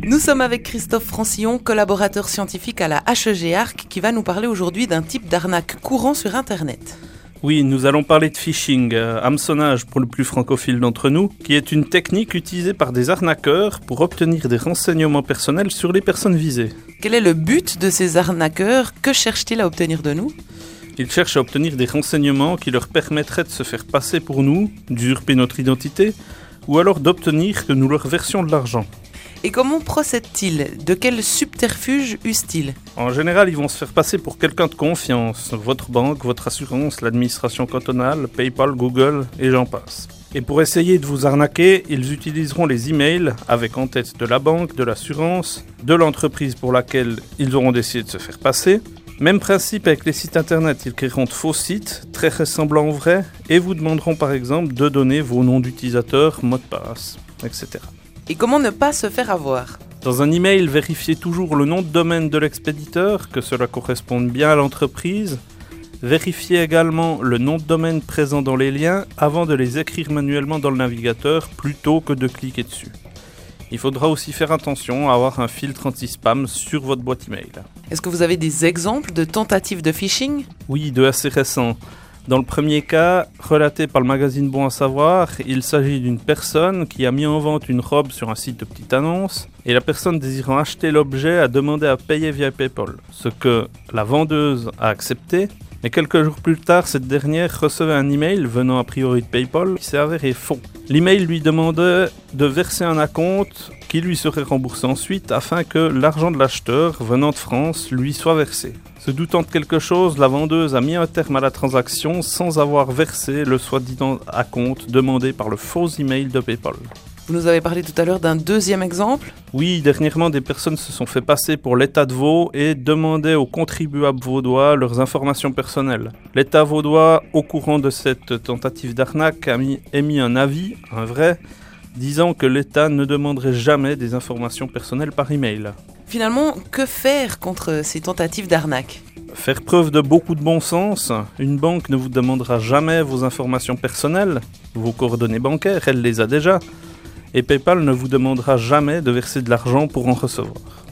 Nous sommes avec Christophe Francillon, collaborateur scientifique à la HEG Arc, qui va nous parler aujourd'hui d'un type d'arnaque courant sur Internet. Oui, nous allons parler de phishing, hameçonnage pour le plus francophile d'entre nous, qui est une technique utilisée par des arnaqueurs pour obtenir des renseignements personnels sur les personnes visées. Quel est le but de ces arnaqueurs? Que cherchent-ils à obtenir de nous? Ils cherchent à obtenir des renseignements qui leur permettraient de se faire passer pour nous, d'usurper notre identité, ou alors d'obtenir que nous leur versions de l'argent. Et comment procèdent-ils? De quel subterfuge usent-ils? En général, ils vont se faire passer pour quelqu'un de confiance, votre banque, votre assurance, l'administration cantonale, PayPal, Google, et j'en passe. Et pour essayer de vous arnaquer, ils utiliseront les emails avec en tête de la banque, de l'assurance, de l'entreprise pour laquelle ils auront décidé de se faire passer. Même principe avec les sites internet, ils créeront de faux sites, très ressemblants aux vrais, et vous demanderont par exemple de donner vos noms d'utilisateurs, mots de passe, etc. Et comment ne pas se faire avoir? Dans un email, vérifiez toujours le nom de domaine de l'expéditeur, que cela corresponde bien à l'entreprise. Vérifiez également le nom de domaine présent dans les liens avant de les écrire manuellement dans le navigateur plutôt que de cliquer dessus. Il faudra aussi faire attention à avoir un filtre anti-spam sur votre boîte email. Est-ce que vous avez des exemples de tentatives de phishing? Oui, de assez récents. Dans le premier cas, relaté par le magazine Bon à Savoir, il s'agit d'une personne qui a mis en vente une robe sur un site de petite annonce et la personne désirant acheter l'objet a demandé à payer via PayPal, ce que la vendeuse a accepté. Mais quelques jours plus tard, cette dernière recevait un email venant a priori de PayPal qui s'est avéré faux. L'email lui demandait de verser un acompte qui lui serait remboursé ensuite afin que l'argent de l'acheteur venant de France lui soit versé. Se doutant de quelque chose, la vendeuse a mis un terme à la transaction sans avoir versé le soi-disant acompte demandé par le faux email de PayPal. Vous nous avez parlé tout à l'heure d'un deuxième exemple. Oui, dernièrement, des personnes se sont fait passer pour l'État de Vaud et demandaient aux contribuables vaudois leurs informations personnelles. L'État vaudois, au courant de cette tentative d'arnaque, a émis un avis, un vrai, disant que l'État ne demanderait jamais des informations personnelles par email. Finalement, que faire contre ces tentatives d'arnaque? Faire preuve de beaucoup de bon sens. Une banque ne vous demandera jamais vos informations personnelles, vos coordonnées bancaires, elle les a déjà. Et PayPal ne vous demandera jamais de verser de l'argent pour en recevoir.